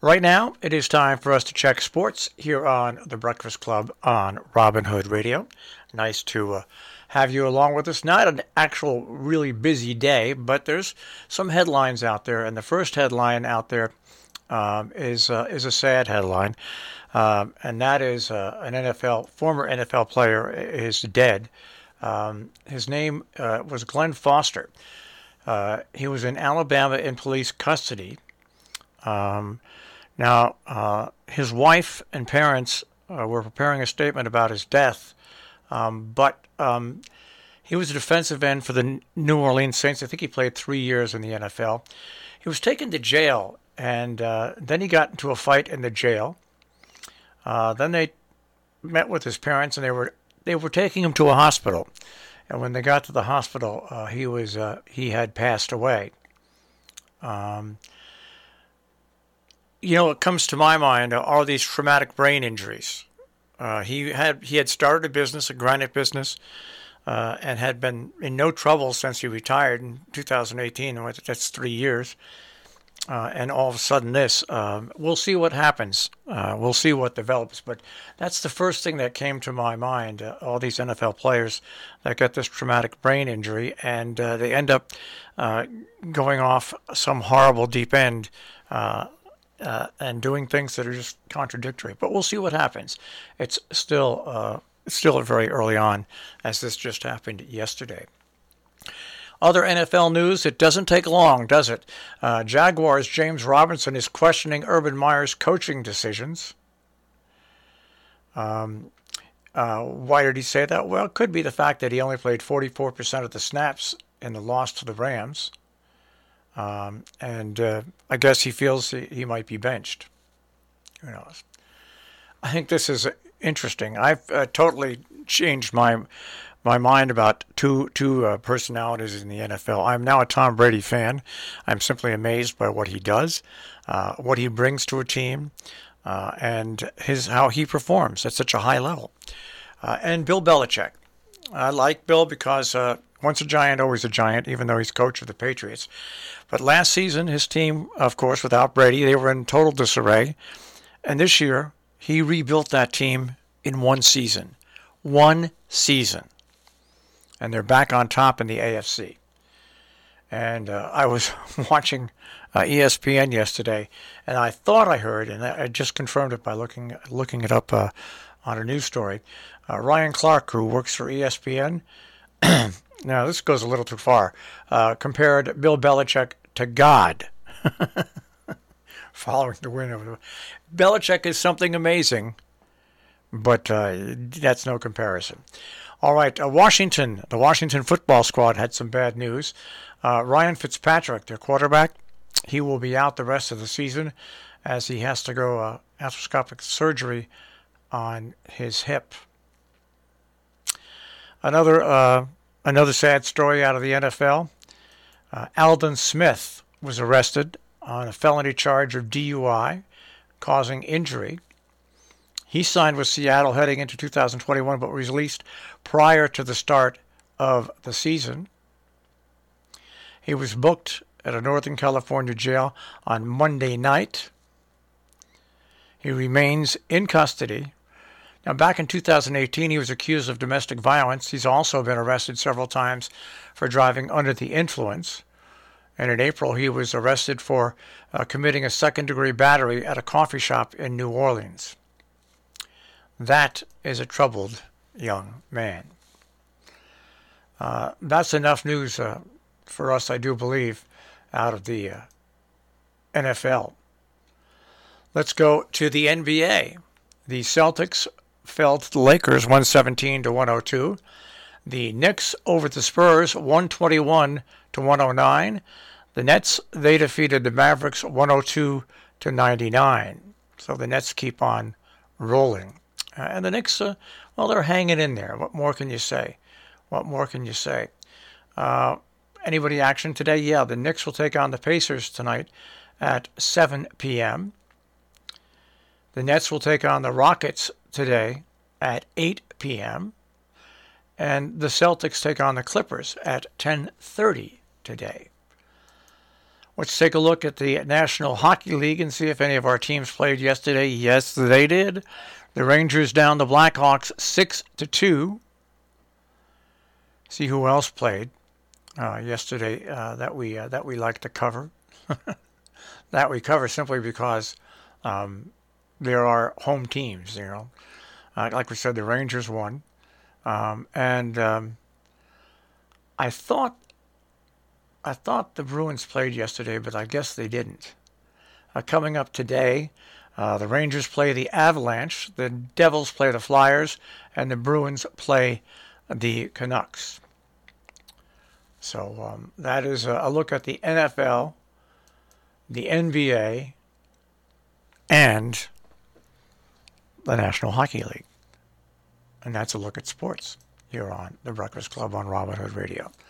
Right now, it is time for us to check sports here on The Breakfast Club on Robin Hood Radio. Nice to have you along with us. Not an actual really busy day, but there's some headlines out there. And the first headline out there is a sad headline, and that is an former NFL player is dead. His name was Glenn Foster. He was in Alabama in police custody. Now, his wife and parents were preparing a statement about his death, but he was a defensive end for the New Orleans Saints. I think he played 3 years in the NFL. He was taken to jail, and then he got into a fight in the jail. Then they met with his parents, and they were taking him to a hospital. And when they got to the hospital, he had passed away. It comes to my mind are these traumatic brain injuries. He had started a granite business, and had been in no trouble since he retired in 2018. That's 3 years. And all of a sudden we'll see what happens. We'll see what develops. But that's the first thing that came to my mind, all these NFL players that get this traumatic brain injury, and they end up going off some horrible deep end and doing things that are just contradictory. But we'll see what happens. It's still very early on, as this just happened yesterday. Other NFL news, it doesn't take long, does it? Jaguars' James Robinson is questioning Urban Meyer's coaching decisions. Why did he say that? Well, it could be the fact that he only played 44% of the snaps in the loss to the Rams. And I guess he feels he might be benched. Who knows? I think this is interesting. I've totally changed my mind about two personalities in the NFL. I'm now a Tom Brady fan. I'm simply amazed by what he does, what he brings to a team, and how he performs at such a high level. And Bill Belichick. I like Bill because once a giant, always a giant, even though he's coach of the Patriots. But last season, his team, of course, without Brady, they were in total disarray. And this year, he rebuilt that team in one season. One season. And they're back on top in the AFC. And I was watching ESPN yesterday, and I thought I heard, and I just confirmed it by looking it up on a news story. Ryan Clark, who works for ESPN, now this goes a little too far, compared Bill Belichick to God following the win over the... Belichick is something amazing, but that's no comparison. All right, the Washington football squad had some bad news. Ryan Fitzpatrick, their quarterback, he will be out the rest of the season as he has to go arthroscopic surgery on his hip. Another sad story out of the NFL. Aldon Smith was arrested on a felony charge of DUI, causing injury. He signed with Seattle heading into 2021, but was released prior to the start of the season. He was booked at a Northern California jail on Monday night. He remains in custody. Now, back in 2018, he was accused of domestic violence. He's also been arrested several times for driving under the influence. And in April, he was arrested for committing a second-degree battery at a coffee shop in New Orleans. That is a troubled young man. That's enough news for us, I do believe, out of the NFL. Let's go to the NBA. The Celtics fell to the Lakers 117-102. The Knicks over the Spurs 121-109. The Nets, they defeated the Mavericks 102-99. So the Nets keep on rolling. And the Knicks, they're hanging in there. What more can you say? Anybody action today? Yeah, the Knicks will take on the Pacers tonight at 7 p.m. The Nets will take on the Rockets today at 8 p.m. And the Celtics take on the Clippers at 10:30 today. Let's take a look at the National Hockey League and see if any of our teams played yesterday. Yes, they did. The Rangers down the Blackhawks 6-2. See who else played yesterday that we like to cover. That we cover simply because there are home teams. Like we said, the Rangers won, and I thought the Bruins played yesterday, but I guess they didn't. Coming up today, the Rangers play the Avalanche, the Devils play the Flyers, and the Bruins play the Canucks. So that is a look at the NFL, the NBA, and the National Hockey League. And that's a look at sports here on The Breakfast Club on Robin Hood Radio.